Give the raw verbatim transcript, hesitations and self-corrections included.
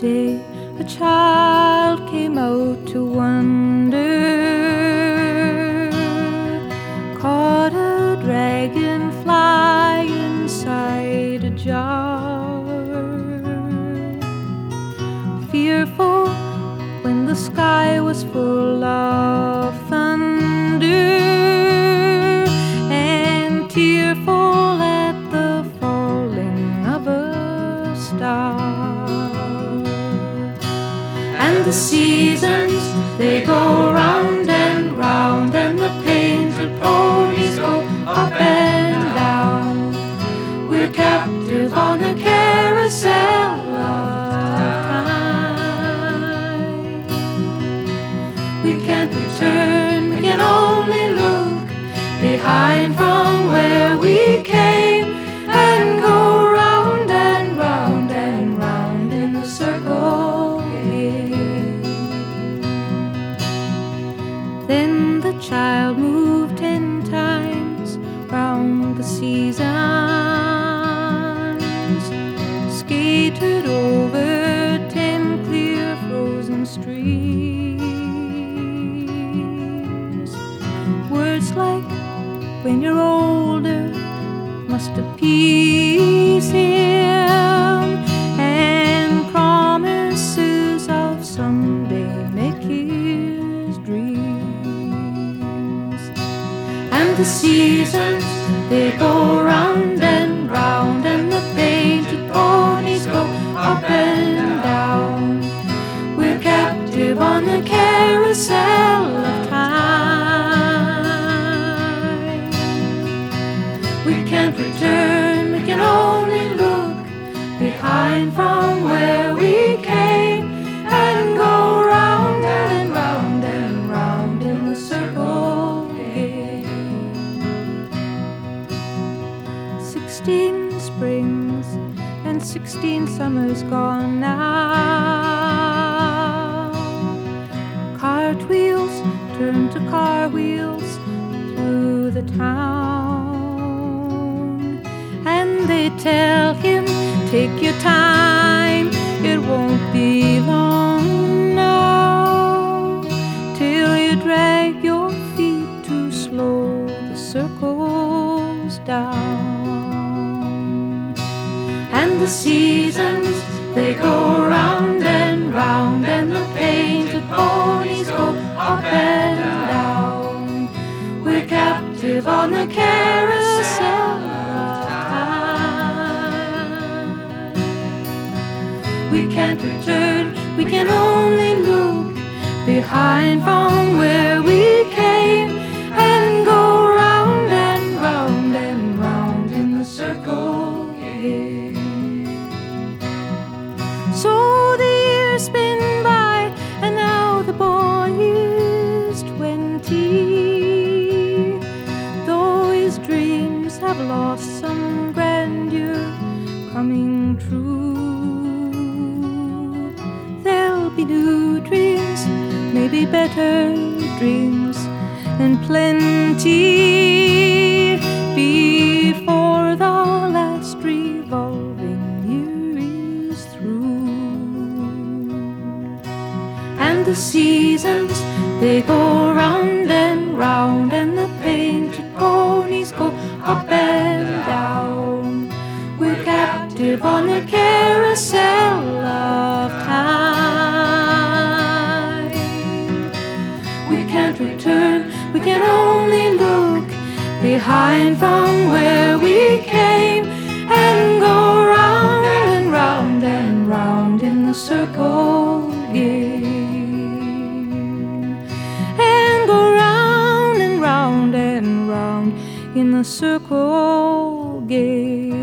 day a child came out to wander, caught a dragonfly inside a jar. Fearful when the sky was full of thunder, and tearful at the falling of a star. And the seasons, they go round and round, and the painted ponies go up and down. We're captive on a carousel of time. We can't return, we can only look behind from where we came, and go round and round and round in the circle again. Then the child moved ten times round the seasons, skated over ten clear frozen streams. Words like "when you're older" must appease him, and promises of someday make his dreams. And the seasons, they go round and round, and the painted ponies go up and down. We're captive on the carousel of time. We can't return, we can only look behind from where we came, and go round and round and round in the circle again. Sixteen springs and sixteen summers gone now. Cartwheels turn to car wheels through the town, and they tell him, "Take your time, it won't be long now, till you drag your feet too slow the circles down." And the seasons, they go round and round, and the painted ponies go up and down. We're captive on the carousel of time. We can't return, we can only look behind from where we came, and go round and round and round in the circle again. So the years spin by, and now the boy is twenty, though his dreams have lost some grandeur coming true. There'll be new dreams, maybe better dreams, and plenty before the last revolving year is through. And the seasons, they go round and round, and the painted ponies go up and down. We're captive on the carousel of time. We can't return, we can only look behind from where we came, and go round and round and round in the circle again, and go round and round and round in the circle again.